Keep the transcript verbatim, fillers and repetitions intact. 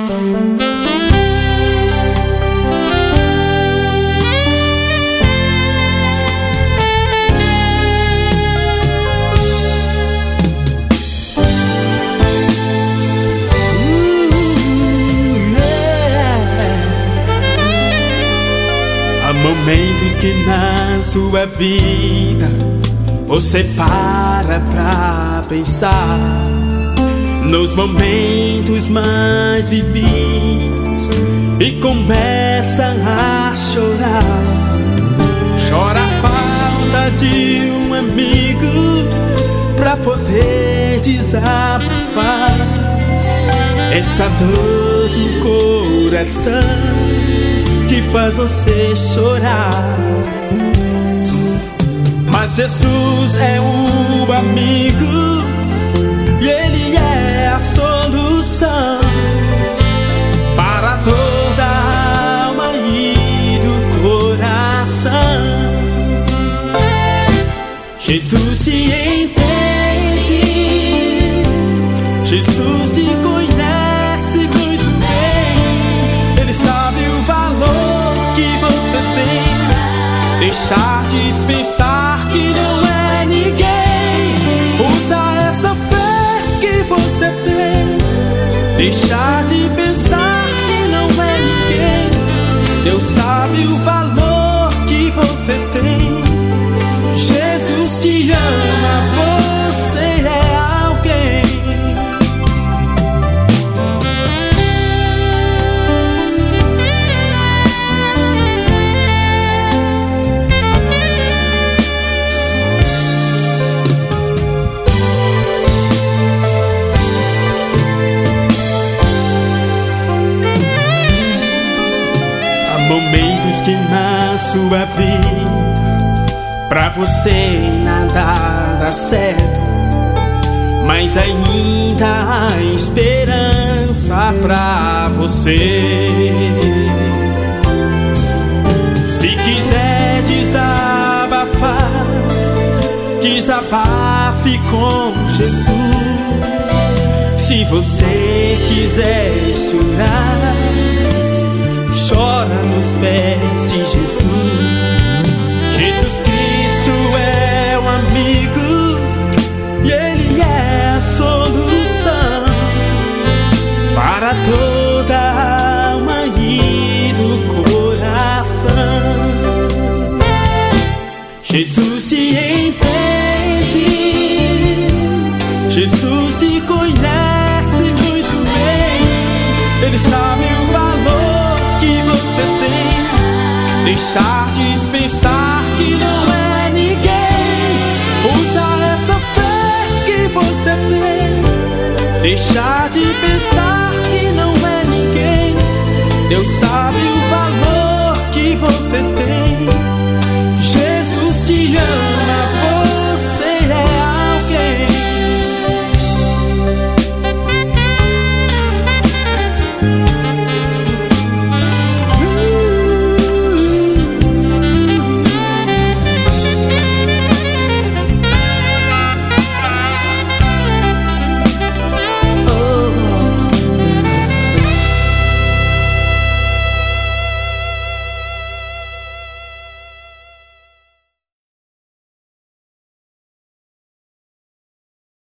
Momentos que na sua vida você para pra pensar nos momentos mais vividos e começa a chorar. Chora a falta de um amigo pra poder desabafar essa dor do coração que faz você chorar. Mas Jesus é o amigo e Ele é a solução para a dor da alma e do coração. Jesus te entende, Jesus te conhece muito bem. Ele sabe o valor que você tem. Deixar de pensar que não é ninguém. Usa essa fé que você tem. Deixar de pensar que não é ninguém. Deus sabe o valor que você tem. Jesus te ama, você é alguém. Momentos que na sua vida pra você nada dá certo, mas ainda há esperança pra você. Se quiser desabafar, desabafe com Jesus. Se você quiser chorar, chora nos pés de Jesus. Jesus Cristo é o amigo e Ele é a solução para toda a alma e do coração. Jesus te entende, Jesus te conhece muito bem. Ele sabe o valor que você tem. Deixar de pensar que não é ninguém. Usa essa fé que você tem. Deixar de pensar que não é ninguém. Deus sabe o valor que você tem.